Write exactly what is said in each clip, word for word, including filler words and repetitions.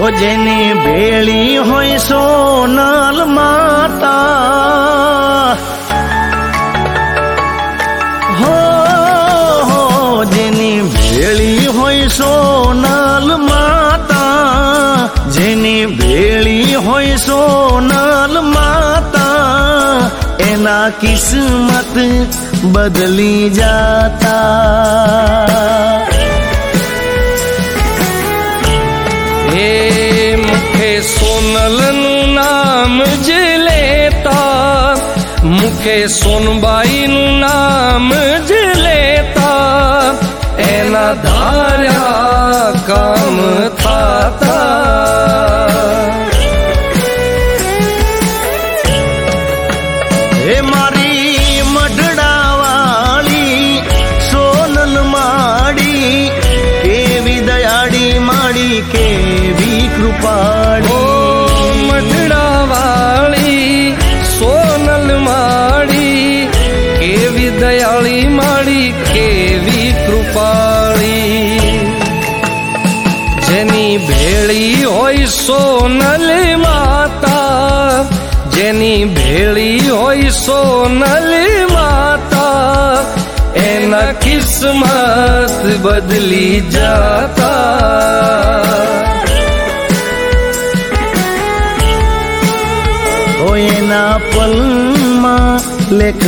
ઓ જેની ભેળી હોય સોનલ માતા, હો હો જેની ભેળી હોય સોનલ માતા, જેની ભેળી હોય સોનલ માતા, એના કિસ્મત બદલી જાતા। હે મુખે સોનલનું નામ જ લેતા, મુખે સોનબાઈનું નામ જ લેતા, એના ધાર્યા કામ થાતા। હે મારી મઢડાવાળી સોનલ માડી, કેવી દયાળી માડી કેવી કૃપાળી। મઢડાવાળી સોનલ માડી, કેવી દયાળી માડી કેવી કૃપાળી। જેની ભેળી હોય સોનલ માતા, જેની ભેળી હોય સોનલ માતા, એના કિસ્મત બદલી જાતા। ઓ એના પલમાં લેખ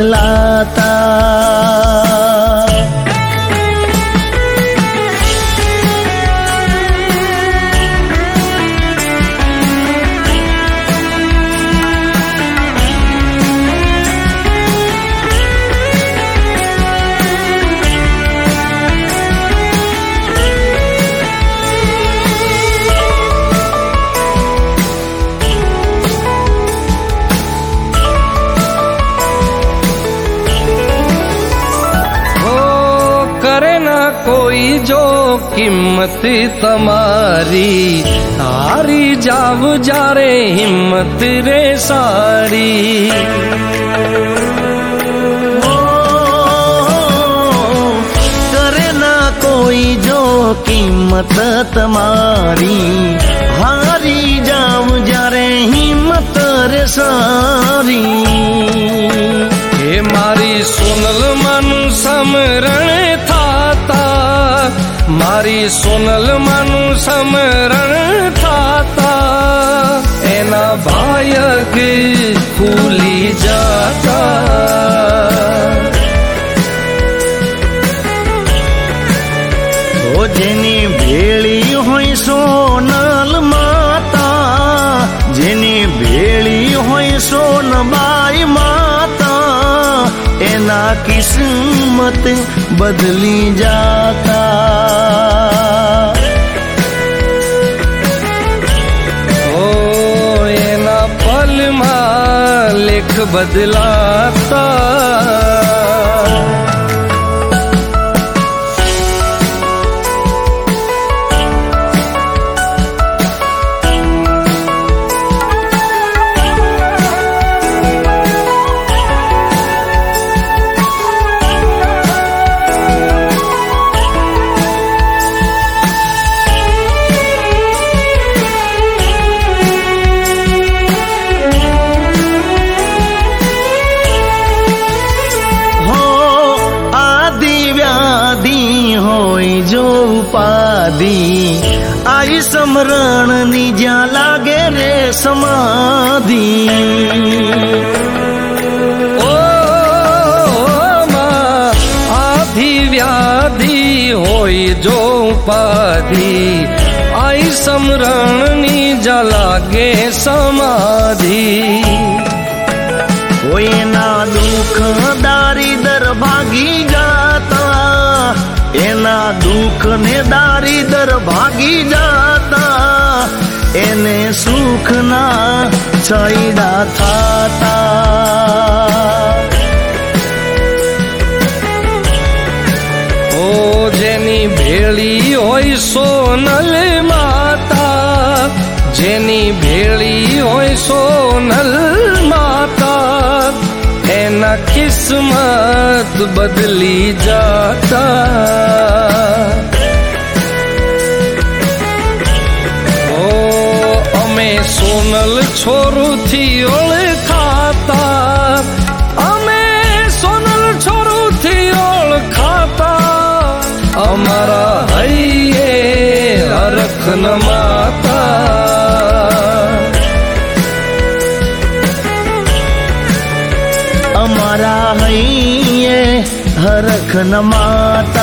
બદલાતા। कोई जो किम्मत तमारी, हारी जाव जारे हिम्मत रे सारी। ओ, करे ना कोई जो किम्मत तमारी, हारी जाव जारे हिम्मत रे सारी। हे मारी सोनल मन समरण मारी सोनल मनु समरण थाता, एना भायक खुली जाता। ओ जेनी भेड़ी होय सोनल माता, जेनी भेड़ी होय सोनबाई माता, एना किस्मत बदली जाता। ओ एना पलમાં લેખ બદલાતા। आई समरण निजा लागे रे समाधि। ओ मां आधी व्याधि होई जो उपाधि, आई समरण निजा लागे समाधि। कोई ना दुख दारिदर भागी जाता, एना दुख ने दारिदर भागी जाता, एने सुख ना छाईडा थाता। ओ जेनी भेड़ी होय सोनल माता, जेनी भेड़ी होय सोनल माता, एना किस्मत बदली जाता। ओ સોનલ છોરું થી ઓળખાતા, અમે સોનલ છોરું થી ઓળખાતા, અમારા હૈયે હરખ ન માતા, અમારા હૈયે હરખ ન માતા.